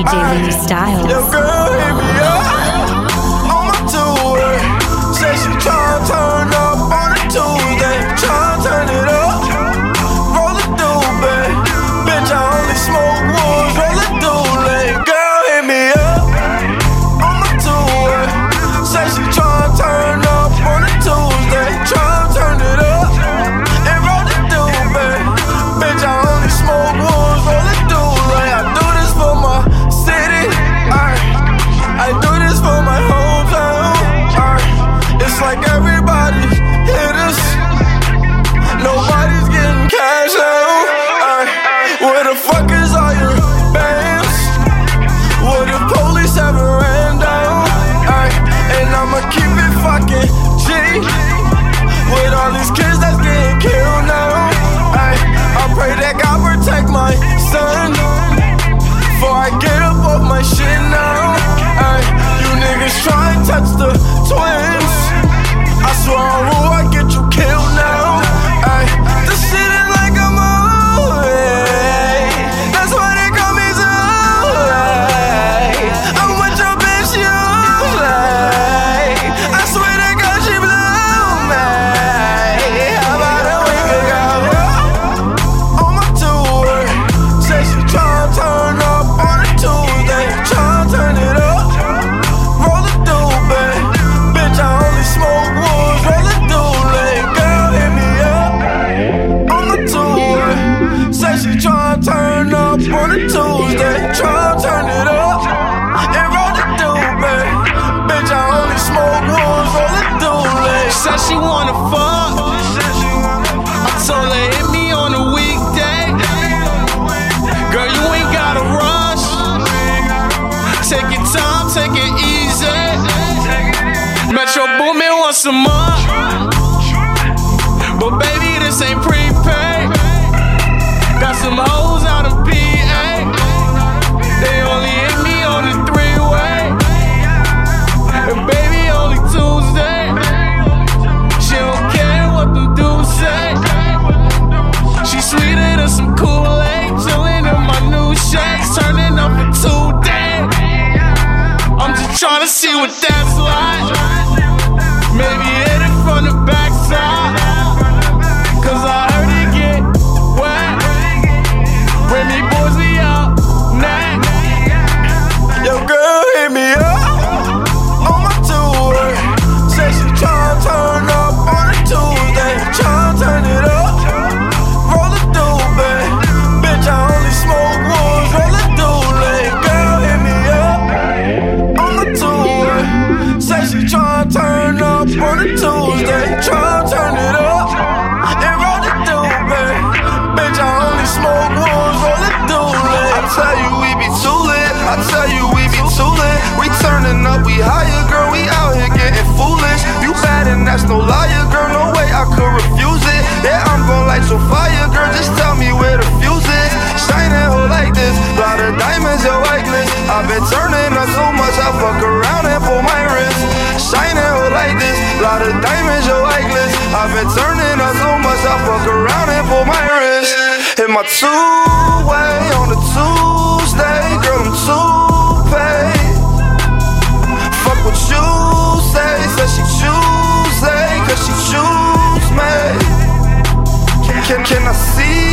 DJ Louis Styles. Your girl hit me up on my tour. Say she tryna turn up on a Tuesday. Tryna turn it up, roll it through, babe. Bitch, I only smoke woods, roll it through, lane. Girl hit me up on my tour. Say she tryna turn up on a Tuesday. Tryna turn it up and roll it through, babe. Bitch, I only smoke woods, roll it through, lane. I do this for my city, I do this for my hometown. It's like everybody hit us, nobody's getting cash out. Where the fuck is all your bands? Where the police haven't ran down? And I'ma keep it fucking G with all these kids that's getting killed now. I pray that God protect my son before I get up off my shit now. You niggas try and touch the twins, I swear on rule I get you killed now. This shit is like a movie, that's why they call me Zulay. I'm with your bitch, you like, I swear to God she blew me. About a week ago on my tour. Say she tryna turn up on a Tuesday. Tryna turn it up, roll it through, babe. Bitch, I only smoke woods, roll it through, lane. Girl hit me up on my tour. Say she tryna turn up on a Tuesday. Tryna turn it up and roll it through, babe. Bitch, I only smoke woods, roll it through, lane. Said she wanna fuck, I told her hit me on a weekday. Girl, you ain't gotta rush, take your time, take it easy. Metro Boomin once a month, but baby this ain't prepaid. Got some hoes out of PA, they only hit me on the three-way. And baby only Tuesday, she don't care what them dudes say. She sweeter than some Kool-Aid, chillin' in my new shades, turning up for 2 days. I'm just tryna see what that's like. Maybe hit it from the backside, cause I heard it get wet. Remy boys, we out now. Your girl hit me up on my tour. Say she tryna turn up on a Tuesday. Tryna turn it up, roll it through, babe. Bitch, I only smoke woods, roll it through, lane. Girl hit me up on my tour. Say she tryna turn up on a Tuesday. Tryna turn it up and roll it through, babe. Bitch, I only smoke woods, roll it through, lane. I tell you we be too lit, I tell you we be too lit. We turning up, we higher, girl, we out here getting foolish. You bad and that's no liar, girl, no way I could refuse it. Yeah, I'm gon' light your fire, girl, just tell me where the fuse is. Shining hoe like this, lot of diamonds, your white glitz. I've been turning up so much, I fuck around and pull my wrist. Shining hoe like this, lot of diamonds, your white glitz. I've been turning up so much, I fuck around and pull my wrist. Hit my two-way on a Tuesday, girl, I'm too paid. Fuck what you say, said she choose, cause she choose me. Can I see